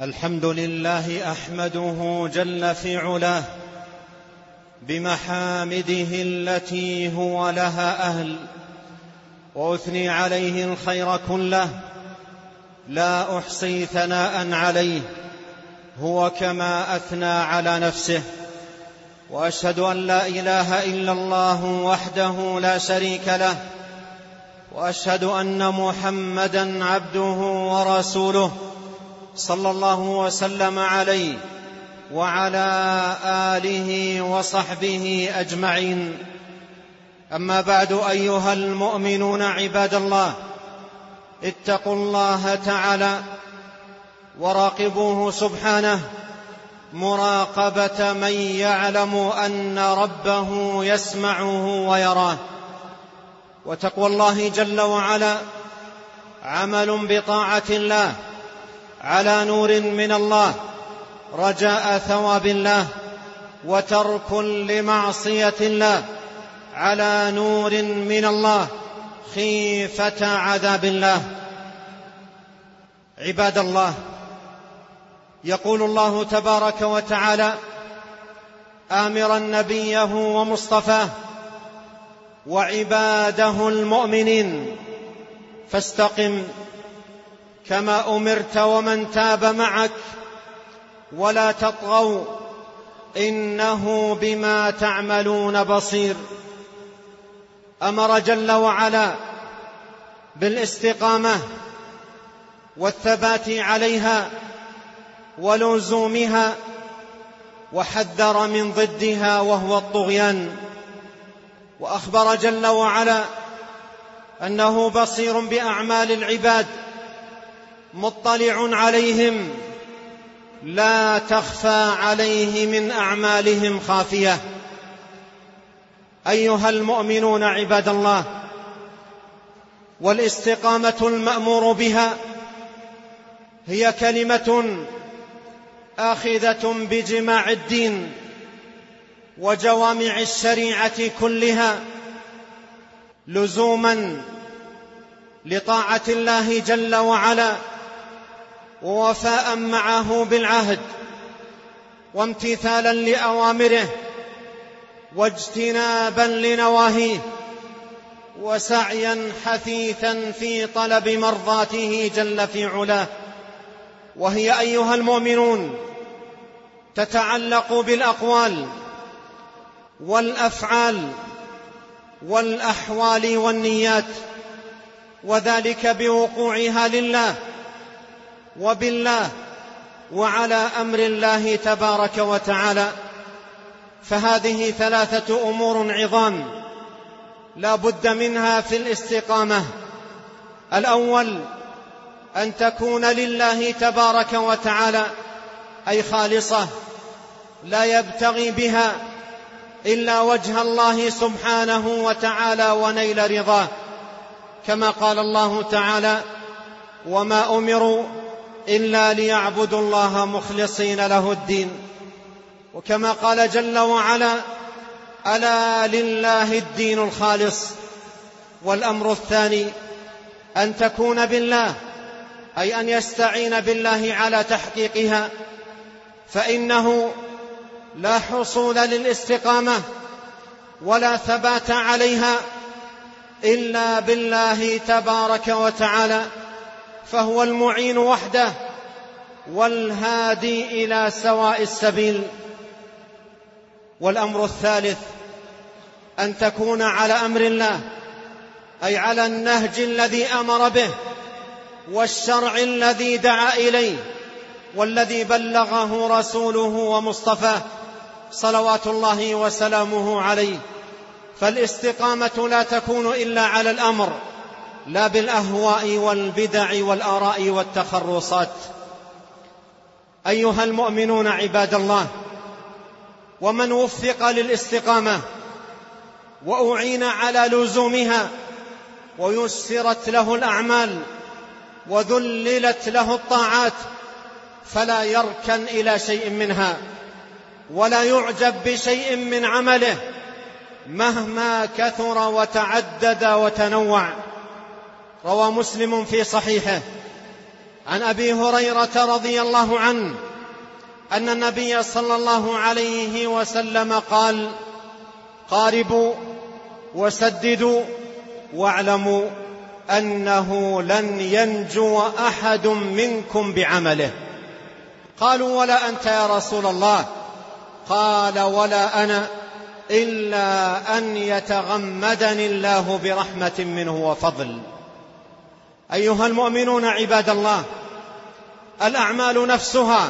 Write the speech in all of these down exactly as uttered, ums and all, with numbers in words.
الحمد لله أحمده جل في علاه بمحامده التي هو لها أهل، وأثني عليه الخير كله لا أحصي ثناء عليه هو كما أثنى على نفسه. وأشهد أن لا إله إلا الله وحده لا شريك له، وأشهد أن محمدًا عبده ورسوله صلى الله وسلم عليه وعلى آله وصحبه أجمعين. أما بعد، أيها المؤمنون عباد الله، اتقوا الله تعالى وراقبوه سبحانه مراقبة من يعلم أن ربه يسمعه ويراه. وتقوى الله جل وعلا عمل بطاعة الله على نور من الله رجاء ثواب الله، وترك لمعصية الله على نور من الله خيفة عذاب الله. عباد الله، يقول الله تبارك وتعالى آمرا نبيه ومصطفاه وعباده المؤمنين: فاستقم كما أمرت ومن تاب معك ولا تطغوا إنه بما تعملون بصير. أمر جل وعلا بالاستقامة والثبات عليها ولزومها، وحذر من ضدها وهو الطغيان. وأخبر جل وعلا أنه بصير بأعمال العباد مطلع عليهم لا تخفى عليه من أعمالهم خافية. أيها المؤمنون عباد الله، والاستقامة المأمور بها هي كلمة آخذة بجماع الدين وجوامع الشريعة كلها، لزوما لطاعة الله جل وعلا، ووفاء معه بالعهد، وامتثالا لأوامره، واجتنابا لنواهيه، وسعيا حثيثا في طلب مرضاته جل في علاه. وهي أيها المؤمنون تتعلق بالأقوال والأفعال والأحوال والنيات، وذلك بوقوعها لله وبالله وعلى أمر الله تبارك وتعالى. فهذه ثلاثة أمور عظام لا بد منها في الاستقامة. الأول أن تكون لله تبارك وتعالى، أي خالصة لا يبتغي بها إلا وجه الله سبحانه وتعالى ونيل رضاه، كما قال الله تعالى: وما أمروا إلا ليعبدوا الله مخلصين له الدين. وكما قال جل وعلا: ألا لله الدين الخالص. والأمر الثاني أن تكون بالله، أي أن يستعين بالله على تحقيقها، فإنه لا حصول للاستقامة ولا ثبات عليها إلا بالله تبارك وتعالى، فهو المعين وحده والهادي إلى سواء السبيل. والأمر الثالث أن تكون على أمر الله، أي على النهج الذي أمر به والشرع الذي دعا إليه والذي بلغه رسوله ومصطفاه صلوات الله وسلامه عليه. فالاستقامة لا تكون إلا على الأمر، لا بالأهواء والبدع والآراء والتخرصات. أيها المؤمنون عباد الله، ومن وفق للاستقامة وأعين على لزومها ويسرت له الأعمال وذللت له الطاعات فلا يركن إلى شيء منها ولا يعجب بشيء من عمله مهما كثر وتعدد وتنوع. روى مسلم في صحيحه عن أبي هريرة رضي الله عنه أن النبي صلى الله عليه وسلم قال: قاربوا وسددوا واعلموا أنه لن ينجو أحد منكم بعمله. قالوا: ولا أنت يا رسول الله؟ قال: ولا أنا، إلا أن يتغمدني الله برحمة منه وفضل. أيها المؤمنون عباد الله، الأعمال نفسها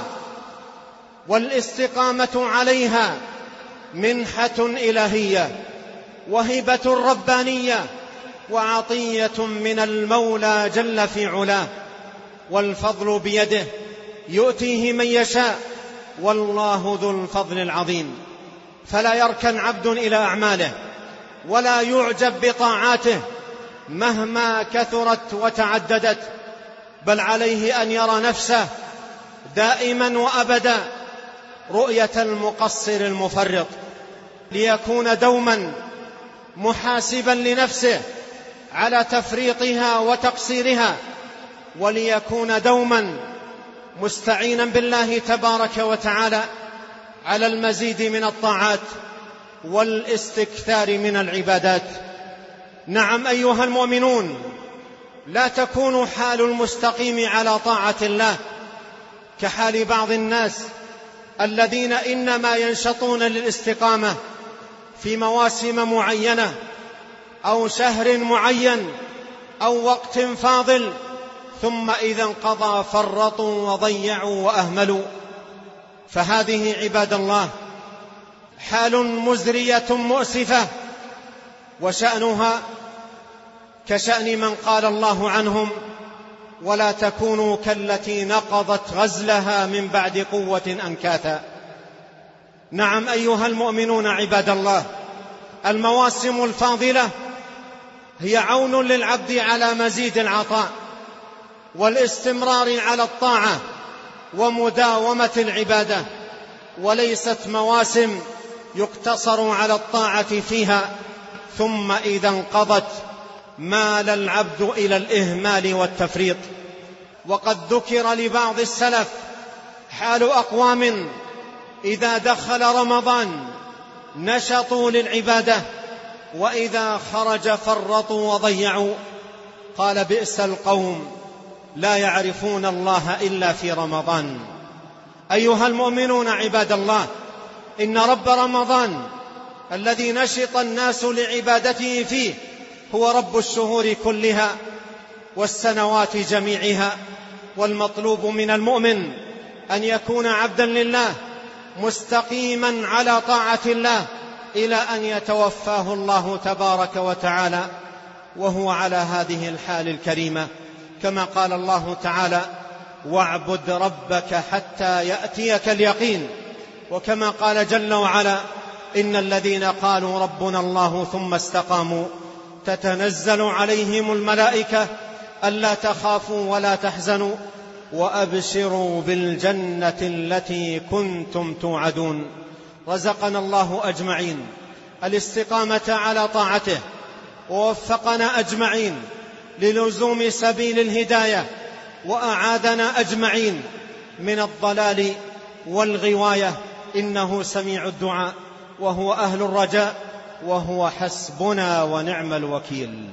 والاستقامة عليها منحة إلهية وهبة ربانية وعطية من المولى جل في علاه، والفضل بيده يؤتيه من يشاء، والله ذو الفضل العظيم. فلا يركن عبد إلى أعماله ولا يعجب بطاعاته مهما كثرت وتعددت، بل عليه أن يرى نفسه دائما وأبدا رؤية المقصر المفرط، ليكون دوما محاسبا لنفسه على تفريطها وتقصيرها، وليكون دوما مستعينا بالله تبارك وتعالى على المزيد من الطاعات والاستكثار من العبادات. نعم أيها المؤمنون، لا تكون حال المستقيم على طاعة الله كحال بعض الناس الذين إنما ينشطون للاستقامة في مواسم معينة أو شهر معين أو وقت فاضل، ثم إذا انقضى فرطوا وضيعوا وأهملوا. فهذه عباد الله حال مزرية مؤسفة، وشأنها كشأن من قال الله عنهم: ولا تكونوا كالتي نقضت غزلها من بعد قوة أنكاثا. نعم أيها المؤمنون عباد الله، المواسم الفاضلة هي عون للعبد على مزيد العطاء والاستمرار على الطاعة ومداومة العبادة، وليست مواسم يقتصر على الطاعة فيها ثم إذا انقضت مال العبد إلى الإهمال والتفريط. وقد ذكر لبعض السلف حال أقوام إذا دخل رمضان نشطوا للعبادة، وإذا خرج فرطوا وضيعوا. قال: بئس القوم لا يعرفون الله إلا في رمضان. أيها المؤمنون عباد الله، إن رب رمضان الذي نشط الناس لعبادته فيه هو رب الشهور كلها والسنوات جميعها، والمطلوب من المؤمن أن يكون عبدا لله مستقيما على طاعة الله إلى أن يتوفاه الله تبارك وتعالى وهو على هذه الحال الكريمة، كما قال الله تعالى: واعبد ربك حتى يأتيك اليقين. وكما قال جل وعلا: إن الذين قالوا ربنا الله ثم استقاموا تتنزل عليهم الملائكة ألا تخافوا ولا تحزنوا وأبشروا بالجنة التي كنتم توعدون. رزقنا الله أجمعين الاستقامة على طاعته، ووفقنا أجمعين للزوم سبيل الهداية، وأعاذنا أجمعين من الضلال والغواية، إنه سميع الدعاء وهو أهل الرجاء وهو حسبنا ونعم الوكيل.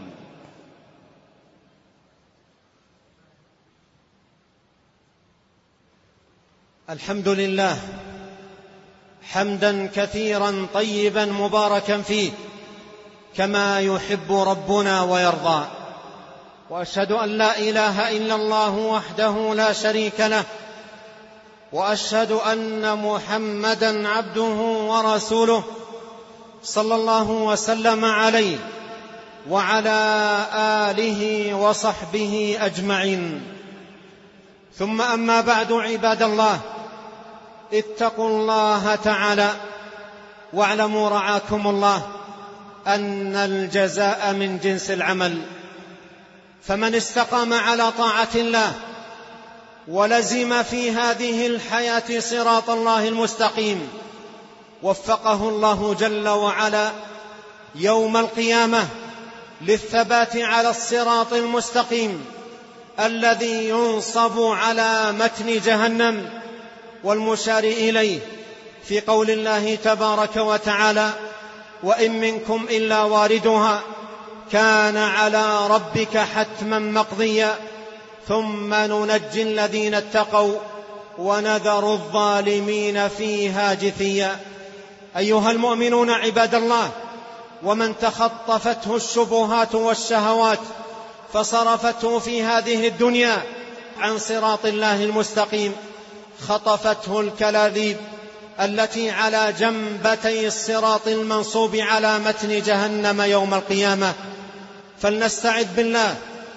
الحمد لله حمدا كثيرا طيبا مباركا فيه كما يحب ربنا ويرضى، وأشهد أن لا إله إلا الله وحده لا شريك له، وأشهد أن محمدا عبده ورسوله صلى الله وسلم عليه وعلى آله وصحبه أجمعين. ثم أما بعد، عباد الله، اتقوا الله تعالى واعلموا رعاكم الله أن الجزاء من جنس العمل. فمن استقام على طاعة الله ولزم في هذه الحياة صراط الله المستقيم وفقه الله جل وعلا يوم القيامة للثبات على الصراط المستقيم الذي ينصب على متن جهنم، والمشار إليه في قول الله تبارك وتعالى: وإن منكم إلا واردها كان على ربك حتما مقضيا ثم ننجي الذين اتقوا ونذر الظالمين فيها جثيا. أيها المؤمنون عباد الله، ومن تخطفته الشبهات والشهوات فصرفته في هذه الدنيا عن صراط الله المستقيم، خطفته الكلاليب التي على جنبتي الصراط المنصوب على متن جهنم يوم القيامة. فلنستعذ بالله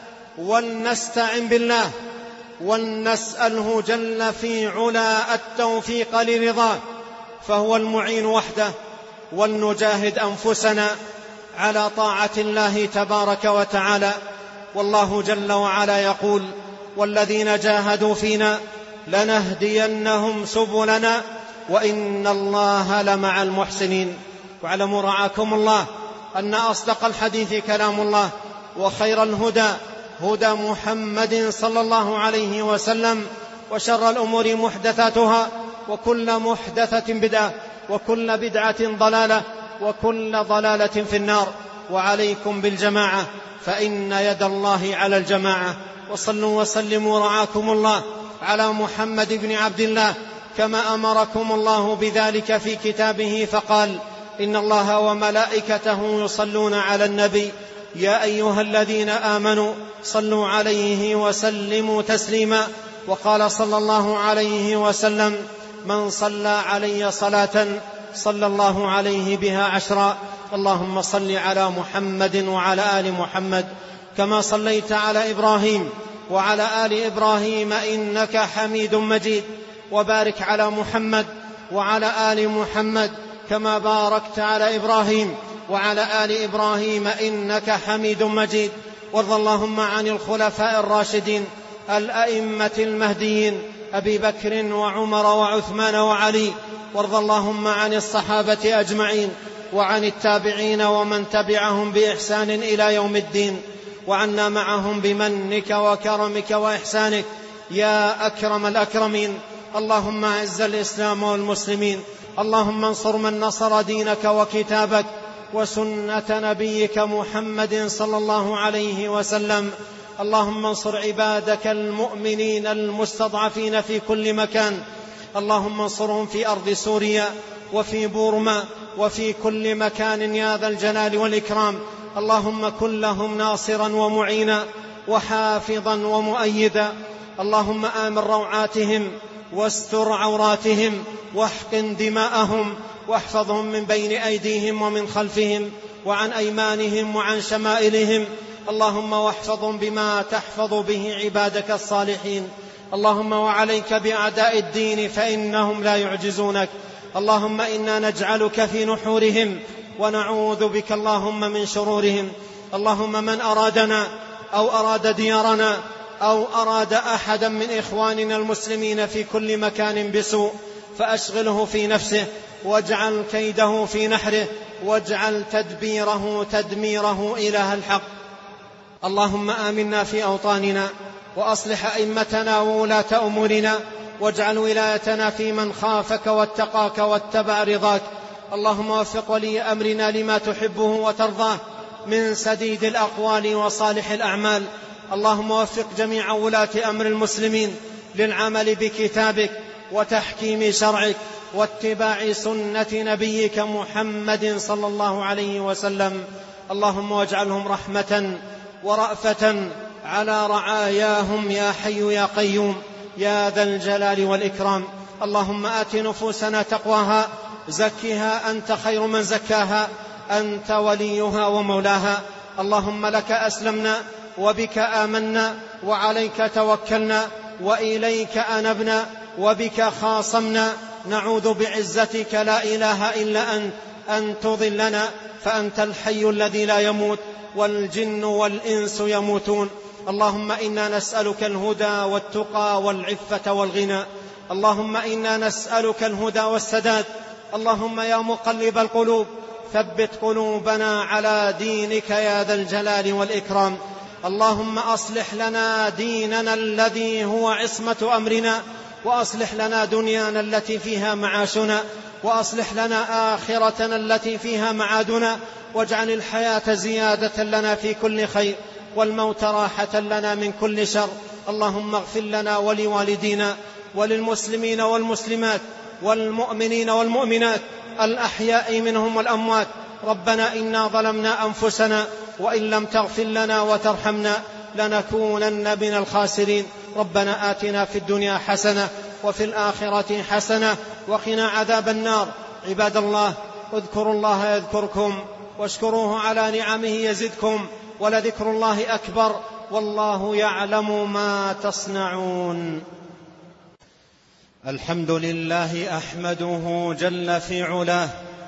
ولنستعن بالله ولنسأله جل في علا التوفيق لرضاه، فهو المعين وحده، ولنجاهد أنفسنا على طاعة الله تبارك وتعالى. والله جل وعلا يقول: والذين جاهدوا فينا لنهدينهم سبلنا وإن الله لمع المحسنين. واعلموا رعاكم الله أن أصدق الحديث كلام الله، وخير الهدى هدى محمد صلى الله عليه وسلم، وشر الأمور محدثاتها، وكل محدثة بدعة، وكل بدعة ضلالة، وكل ضلالة في النار. وعليكم بالجماعة فإن يد الله على الجماعة. وصلوا وسلموا رعاكم الله على محمد بن عبد الله كما أمركم الله بذلك في كتابه، فقال: إن الله وملائكته يصلون على النبي يا أيها الذين آمنوا صلوا عليه وسلموا تسليما. وقال صلى الله عليه وسلم: من صلى علي صلاة صلى الله عليه بها عشرا. اللهم صل على محمد وعلى آل محمد كما صليت على إبراهيم وعلى آل إبراهيم إنك حميد مجيد. وبارك على محمد وعلى آل محمد كما باركت على إبراهيم وعلى آل إبراهيم إنك حميد مجيد. وارض اللهم عن الخلفاء الراشدين الأئمة المهديين أبي بكر وعمر وعثمان وعلي. وارض اللهم عن الصحابة أجمعين وعن التابعين ومن تبعهم بإحسان إلى يوم الدين، وعنا معهم بمنك وكرمك وإحسانك يا أكرم الأكرمين. اللهم أعز الإسلام والمسلمين، اللهم انصر من نصر دينك وكتابك وسنة نبيك محمد صلى الله عليه وسلم. اللهم انصر عبادك المؤمنين المستضعفين في كل مكان، اللهم انصرهم في أرض سوريا وفي بورما وفي كل مكان يا ذا الجلال والإكرام. اللهم كن لهم ناصرا ومعينا وحافظا ومؤيدا. اللهم آمن روعاتهم واستر عوراتهم واحقن دماءهم، واحفظهم من بين أيديهم ومن خلفهم وعن أيمانهم وعن شمائلهم. اللهم واحفظهم بما تحفظ به عبادك الصالحين. اللهم وعليك بأعداء الدين فإنهم لا يعجزونك. اللهم إنا نجعلك في نحورهم ونعوذ بك اللهم من شرورهم. اللهم من أرادنا أو أراد ديارنا أو أراد أحدا من إخواننا المسلمين في كل مكان بسوء فأشغله في نفسه واجعل كيده في نحره واجعل تدبيره تدميره إله الحق. اللهم آمنا في أوطاننا وأصلح أئمتنا وولاة أمورنا، واجعل ولايتنا في من خافك واتقاك واتبع رضاك. اللهم وفق ولي أمرنا لما تحبه وترضاه من سديد الأقوال وصالح الأعمال. اللهم وفق جميع ولاة أمر المسلمين للعمل بكتابك وتحكيم شرعك واتباع سنة نبيك محمد صلى الله عليه وسلم. اللهم واجعلهم رحمة ورأفة على رعاياهم يا حي يا قيوم يا ذا الجلال والإكرام. اللهم آت نفوسنا تقواها، زكها أنت خير من زكاها، أنت وليها ومولاها. اللهم لك أسلمنا وبك آمنا وعليك توكلنا وإليك أنبنا وبك خاصمنا. نعوذ بعزتك لا إله إلا أنت أن تضلنا، فأنت الحي الذي لا يموت والجن والإنس يموتون. اللهم إنا نسألك الهدى والتقى والعفة والغنى. اللهم إنا نسألك الهدى والسداد. اللهم يا مقلب القلوب ثبت قلوبنا على دينك يا ذا الجلال والإكرام. اللهم أصلح لنا ديننا الذي هو عصمة أمرنا، وأصلح لنا دنيانا التي فيها معاشنا، وأصلح لنا آخرتنا التي فيها معادنا، واجعل الحياة زيادة لنا في كل خير، والموت راحة لنا من كل شر. اللهم اغفر لنا ولوالدينا وللمسلمين والمسلمات والمؤمنين والمؤمنات الأحياء منهم والأموات. ربنا إنا ظلمنا أنفسنا وإن لم تغفر لنا وترحمنا لنكونن من الخاسرين. ربنا آتنا في الدنيا حسنة وفي الآخرة حسنة وقنا عذاب النار. عباد الله، اذكروا الله يذكركم واشكروه على نعمه يزدكم، ولذكر الله أكبر، والله يعلم ما تصنعون. الحمد لله أحمده جل في علاه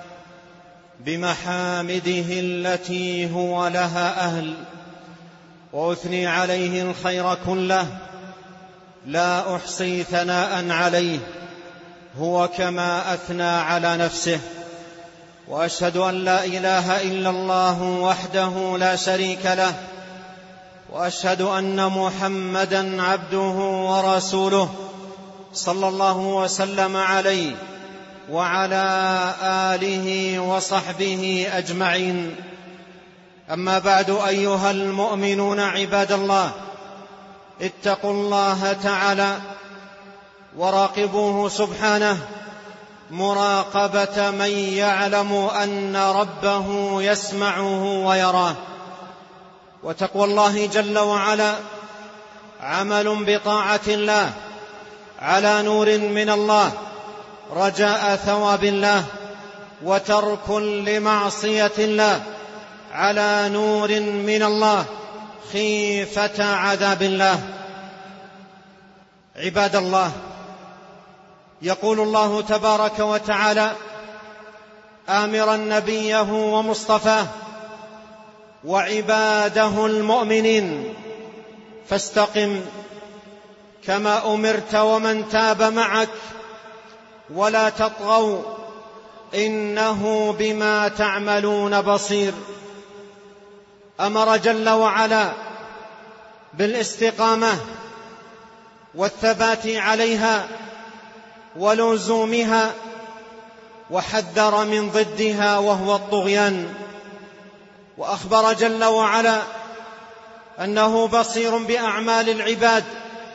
بمحامده التي هو لها أهل، وأثني عليه الخير كله لا أحصي ثناء عليه، هو كما أثنى على نفسه. وأشهد أن لا إله إلا الله وحده لا شريك له، وأشهد أن محمدًا عبده ورسوله صلى الله وسلم عليه وعلى آله وصحبه أجمعين. أما بعد، أيها المؤمنون عباد الله، اتقوا الله تعالى وراقبوه سبحانه مراقبة من يعلم أن ربه يسمعه ويراه. وتقوى الله جل وعلا عمل بطاعة الله على نور من الله رجاء ثواب الله، وترك لمعصية الله على نور من الله خيفة عذاب الله. عباد الله، يقول الله تبارك وتعالى آمرا نبيه ومصطفاه وعباده المؤمنين: فاستقم كما أمرت ومن تاب معك ولا تطغوا إنه بما تعملون بصير. أمر جل وعلا بالاستقامة والثبات عليها ولزومها، وحذر من ضدها وهو الطغيان. وأخبر جل وعلا أنه بصير بأعمال العباد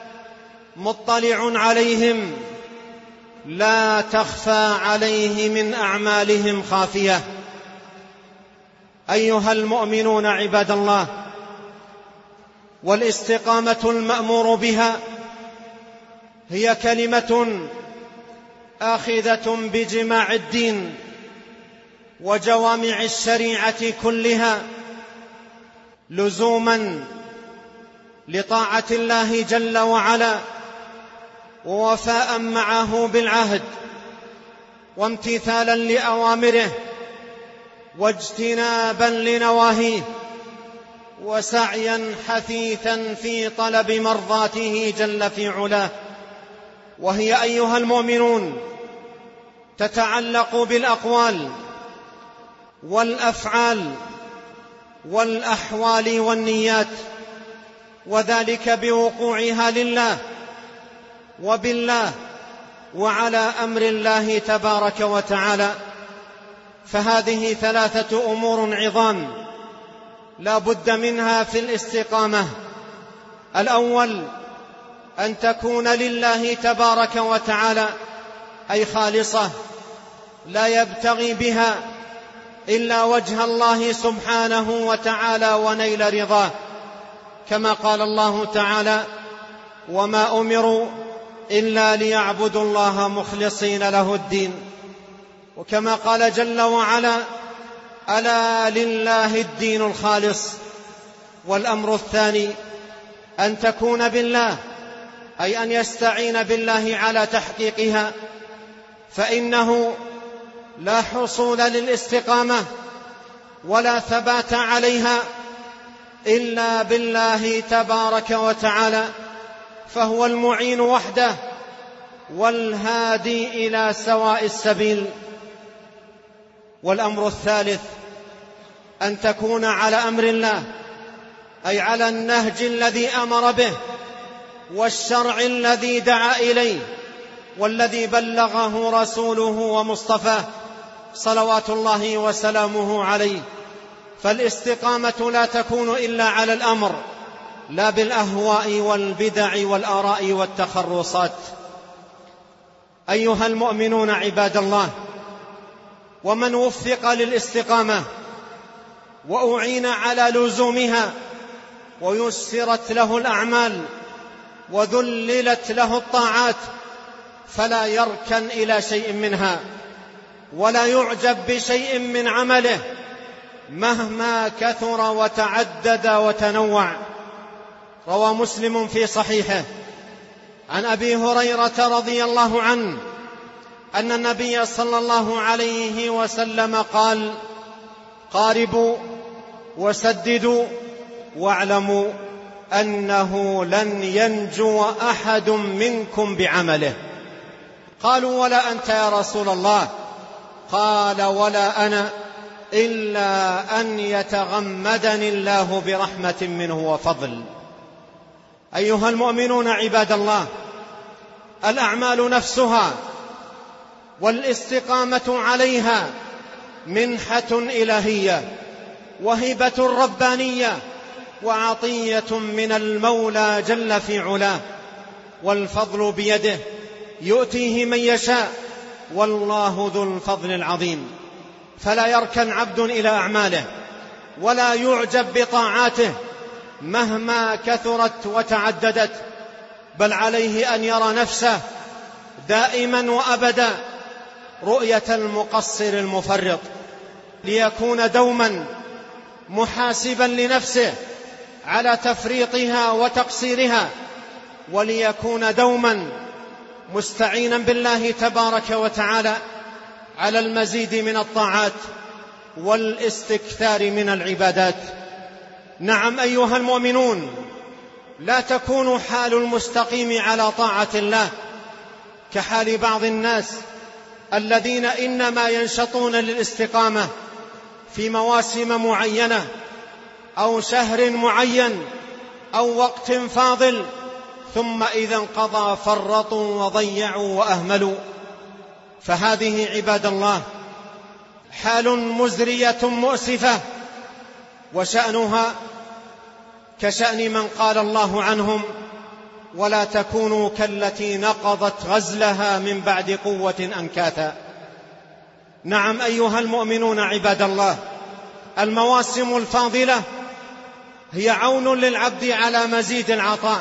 مطلع عليهم لا تخفى عليه من أعمالهم خافية. أيها المؤمنون عباد الله، والاستقامة المأمور بها هي كلمة آخذة بجماع الدين وجوامع الشريعة كلها، لزوما لطاعة الله جل وعلا، ووفاء معه بالعهد، وامتثالا لأوامره، واجتنابا لنواهيه، وسعيا حثيثا في طلب مرضاته جل في علاه. وهي أيها المؤمنون تتعلق بالأقوال والأفعال والأحوال والنيات، وذلك بوقوعها لله وبالله وعلى أمر الله تبارك وتعالى. فهذه ثلاثة أمور عظام لا بد منها في الاستقامة. الأول أن تكون لله تبارك وتعالى، أي خالصة لا يبتغي بها إلا وجه الله سبحانه وتعالى ونيل رضاه، كما قال الله تعالى: وما أمروا إلا ليعبدوا الله مخلصين له الدين. وكما قال جل وعلا: ألا لله الدين الخالص. والأمر الثاني أن تكون بالله، أي أن يستعين بالله على تحقيقها، فإنه لا حصول للاستقامة ولا ثبات عليها إلا بالله تبارك وتعالى، فهو المعين وحده والهادي إلى سواء السبيل. والأمر الثالث أن تكون على أمر الله، أي على شريعة الله، أي على النهج الذي أمر به والشرع الذي دعا إليه والذي بلغه رسوله ومصطفاه صلوات الله وسلامه عليه. فالاستقامة لا تكون إلا على الأمر، لا بالأهواء والبدع والآراء والتخرصات. أيها المؤمنون عباد الله، ومن وفق للاستقامة وأعين على لزومها ويسرت له الأعمال وذللت له الطاعات فلا يركن إلى شيء منها ولا يعجب بشيء من عمله مهما كثر وتعدد وتنوع. روى مسلم في صحيحه عن أبي هريرة رضي الله عنه أن النبي صلى الله عليه وسلم قال: قاربوا وسددوا واعلموا أنه لن ينجو أحد منكم بعمله. قالوا: ولا أنت يا رسول الله؟ قال: ولا أنا، إلا أن يتغمدني الله برحمة منه وفضل. أيها المؤمنون عباد الله، الأعمال نفسها والاستقامة عليها منحة إلهية وهبة ربانية وعطية من المولى جل في علاه، والفضل بيده يؤتيه من يشاء، والله ذو الفضل العظيم. فلا يركن عبد إلى أعماله ولا يعجب بطاعاته مهما كثرت وتعددت، بل عليه أن يرى نفسه دائما وأبدا رؤية المقصر المفرط، ليكون دوما محاسبا لنفسه على تفريطها وتقصيرها، وليكون دوما مستعينا بالله تبارك وتعالى على المزيد من الطاعات والاستكثار من العبادات. نعم أيها المؤمنون، لا تكون حال المستقيم على طاعة الله كحال بعض الناس الذين إنما ينشطون للاستقامة في مواسم معينة أو شهر معين أو وقت فاضل، ثم إذا انقضى فرطوا وضيعوا وأهملوا. فهذه عباد الله حال مزرية مؤسفة، وشأنها كشأن من قال الله عنهم: ولا تكونوا كالتي نقضت غزلها من بعد قوة أنكاثا. نعم أيها المؤمنون عباد الله، المواسم الفاضلة هي عون للعبد على مزيد العطاء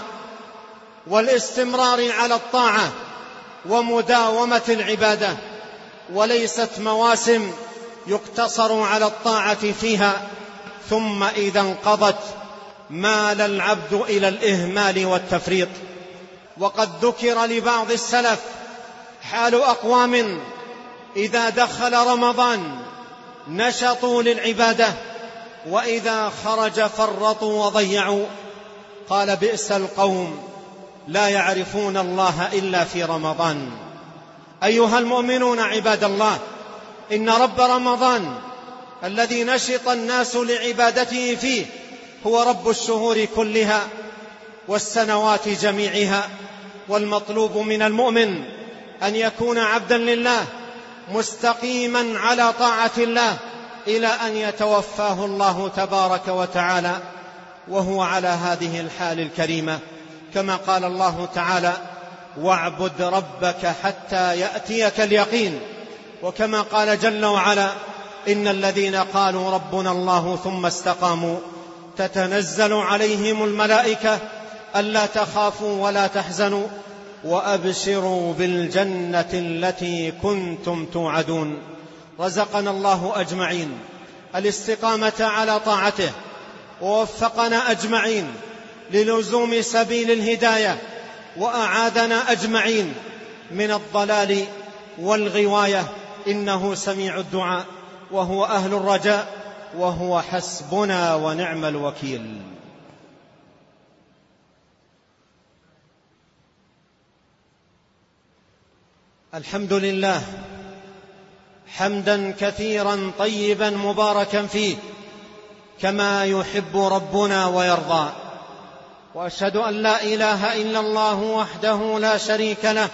والاستمرار على الطاعة ومداومة العبادة، وليست مواسم يقتصر على الطاعة فيها ثم إذا انقضت مال العبد إلى الإهمال والتفريط. وقد ذكر لبعض السلف حال أقوام إذا دخل رمضان نشطوا للعبادة وإذا خرج فرطوا وضيعوا. قال: بئس القوم لا يعرفون الله إلا في رمضان. أيها المؤمنون عباد الله، إن رب رمضان الذي نشط الناس لعبادته فيه هو رب الشهور كلها والسنوات جميعها، والمطلوب من المؤمن أن يكون عبدا لله مستقيما على طاعة الله إلى أن يتوفاه الله تبارك وتعالى وهو على هذه الحال الكريمة، كما قال الله تعالى: واعبد ربك حتى يأتيك اليقين. وكما قال جل وعلا: إن الذين قالوا ربنا الله ثم استقاموا تتنزل عليهم الملائكة ألا تخافوا ولا تحزنوا وأبشروا بالجنة التي كنتم توعدون. رزقنا الله أجمعين الاستقامة على طاعته، ووفقنا أجمعين للزوم سبيل الهداية، وأعاذنا أجمعين من الضلال والغواية، إنه سميع الدعاء وهو أهل الرجاء وهو حسبنا ونعم الوكيل. الحمد لله حمدا كثيرا طيبا مباركا فيه، كما يحب ربنا ويرضى. وأشهد أن لا إله إلا الله وحده لا شريك له،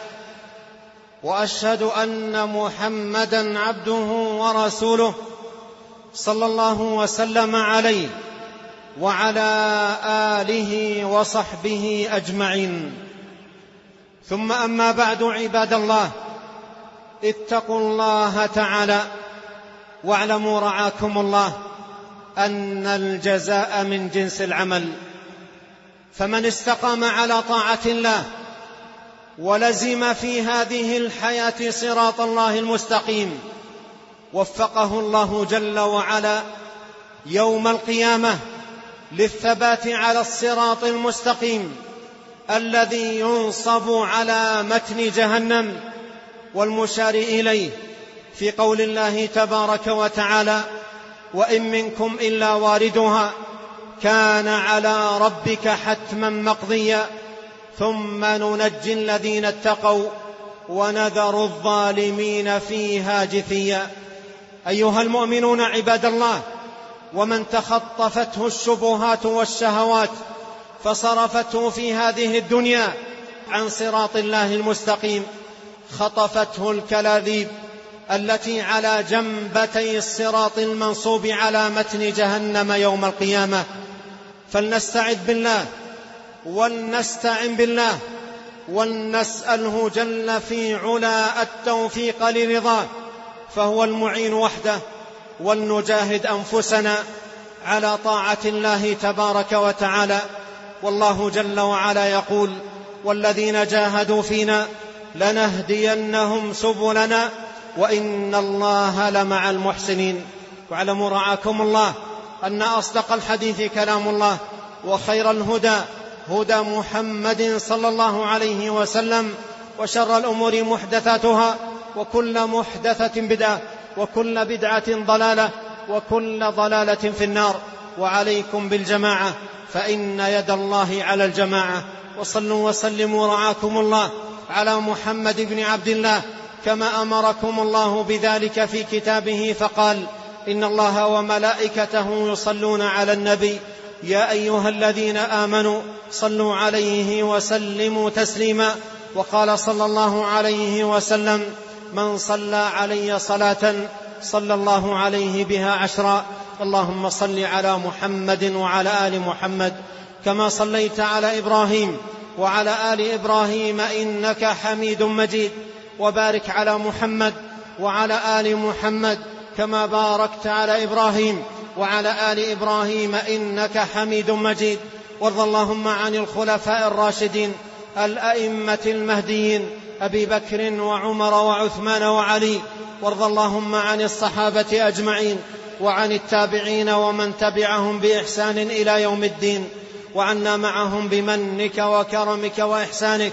وأشهد أن محمدًا عبده ورسوله صلى الله وسلم عليه وعلى آله وصحبه أجمعين. ثم أما بعد، عباد الله، اتقوا الله تعالى واعلموا رعاكم الله أن الجزاء من جنس العمل، فمن استقام على طاعة الله ولزم في هذه الحياة صراط الله المستقيم وفقه الله جل وعلا يوم القيامة للثبات على الصراط المستقيم الذي ينصب على متن جهنم، والمشار إليه في قول الله تبارك وتعالى: وإن منكم إلا واردها كان على ربك حتما مقضيا ثم ننجي الذين اتقوا ونذر الظالمين فيها جثيا. أيها المؤمنون عباد الله، ومن تخطفته الشبهات والشهوات فصرفته في هذه الدنيا عن صراط الله المستقيم، خطفته الكلاذيب التي على جنبتي الصراط المنصوب على متن جهنم يوم القيامة. فلنستعذ بالله ولنستعن بالله ولنسأله جل في علا التوفيق لرضاه، فهو المعين وحده، ولنجاهد أنفسنا على طاعة الله تبارك وتعالى. والله جل وعلا يقول: والذين جاهدوا فينا لنهدينهم سبلنا وإن الله لمع المحسنين. واعلموا رعاكم الله أن أصدق الحديث كلام الله، وخير الهدى هدى محمد صلى الله عليه وسلم، وشر الأمور محدثاتها، وكل محدثة بدعة، وكل بدعة ضلالة، وكل ضلالة في النار. وعليكم بالجماعة فإن يد الله على الجماعة. وصلوا وسلموا رعاكم الله على محمد بن عبد الله كما أمركم الله بذلك في كتابه، فقال: إن الله وملائكته يصلون على النبي يا أيها الذين آمنوا صلوا عليه وسلموا تسليما. وقال صلى الله عليه وسلم: من صلى علي صلاة صلى الله عليه بها عشرا. اللهم صل على محمد وعلى آل محمد كما صليت على إبراهيم وعلى آل إبراهيم إنك حميد مجيد، وبارك على محمد وعلى آل محمد كما باركت على إبراهيم وعلى آل إبراهيم إنك حميد مجيد. وارض اللهم عن الخلفاء الراشدين الأئمة المهديين أبي بكر وعمر وعثمان وعلي. وارض اللهم عن الصحابة أجمعين وعن التابعين ومن تبعهم بإحسان إلى يوم الدين، وعنا معهم بمنك وكرمك وإحسانك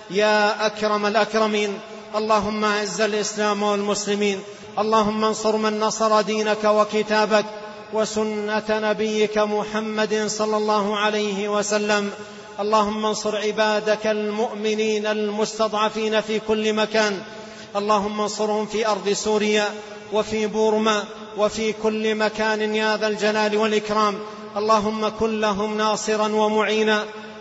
يا أكرم الأكرمين. اللهم أعز الإسلام والمسلمين، اللهم انصر من نصر دينك وكتابك وسنة نبيك محمد صلى الله عليه وسلم. اللهم انصر عبادك المؤمنين المستضعفين في كل مكان، اللهم انصرهم في أرض سوريا وفي بورما وفي كل مكان يا ذا الجلال والإكرام. اللهم كن لهم ناصرا ومعينا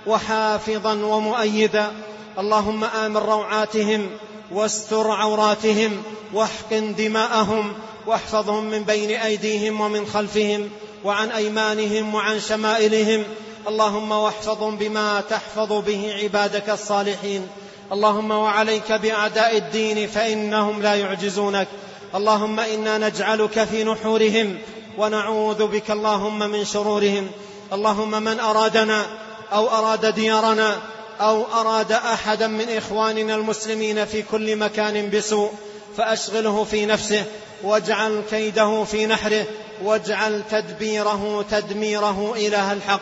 وحافظا ومؤيدا. اللهم آمن روعاتهم واستر عوراتهم واحقن دماءهم، واحفظهم من بين أيديهم ومن خلفهم وعن أيمانهم وعن شمائلهم. اللهم واحفظهم بما تحفظ به عبادك الصالحين. اللهم وعليك بأعداء الدين فإنهم لا يعجزونك. اللهم إنا نجعلك في نحورهم ونعوذ بك اللهم من شرورهم. اللهم من أرادنا أو أراد ديارنا أو أراد أحدا من إخواننا المسلمين في كل مكان بسوء فأشغله في نفسه، واجعل كيده في نحره، واجعل تدبيره تدميره إله الحق.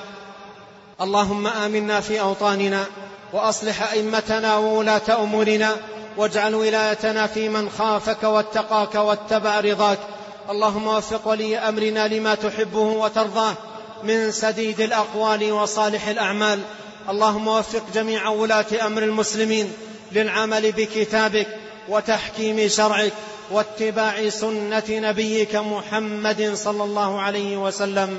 اللهم آمنا في أوطاننا، وأصلح أئمتنا وولاة أمورنا، واجعل ولايتنا في من خافك واتقاك واتبع رضاك. اللهم وفق ولي أمرنا لما تحبه وترضاه من سديد الأقوال وصالح الأعمال. اللهم وفق جميع ولاة أمر المسلمين للعمل بكتابك وتحكيم شرعك واتباع سنة نبيك محمد صلى الله عليه وسلم.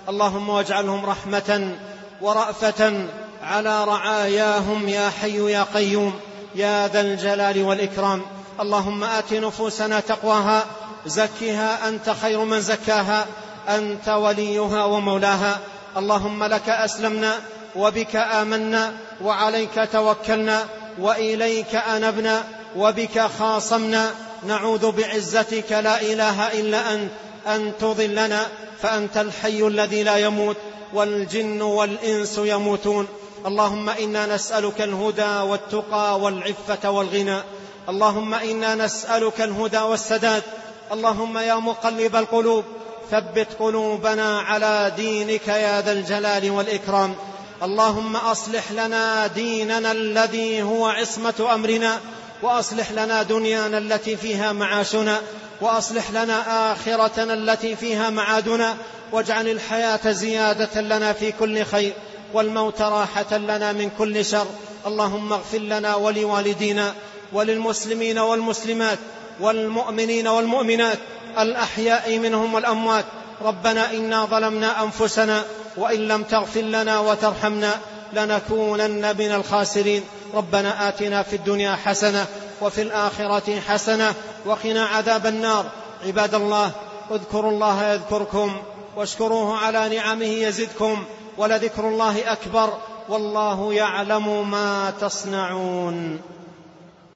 اللهم واجعلهم رحمة ورأفة على رعاياهم يا حي يا قيوم يا ذا الجلال والإكرام. اللهم آت نفوسنا تقواها زكها أنت خير من زكاها أنت وليها ومولاها. اللهم لك أسلمنا وبك آمنا وعليك توكلنا وإليك أنبنا وبك خاصمنا، نعوذ بعزتك لا إله إلا أنت أن تضلنا، فأنت الحي الذي لا يموت والجن والإنس يموتون. اللهم إنا نسألك الهدى والتقى والعفة والغنى. اللهم إنا نسألك الهدى والسداد. اللهم يا مقلب القلوب ثبت قلوبنا على دينك يا ذا الجلال والإكرام. اللهم أصلح لنا ديننا الذي هو عصمة أمرنا، وأصلح لنا دنيانا التي فيها معاشنا، وأصلح لنا آخرتنا التي فيها معادنا، واجعل الحياة زيادة لنا في كل خير والموت راحة لنا من كل شر. اللهم اغفر لنا ولوالدينا وللمسلمين والمسلمات والمؤمنين والمؤمنات الأحياء منهم والأموات. ربنا إنا ظلمنا أنفسنا وإن لم تغفر لنا وترحمنا لنكونن من الخاسرين. ربنا آتنا في الدنيا حسنة وفي الآخرة حسنة وقنا عذاب النار. عباد الله، اذكروا الله يذكركم واشكروه على نعمه يزدكم، ولذكر الله أكبر والله يعلم ما تصنعون.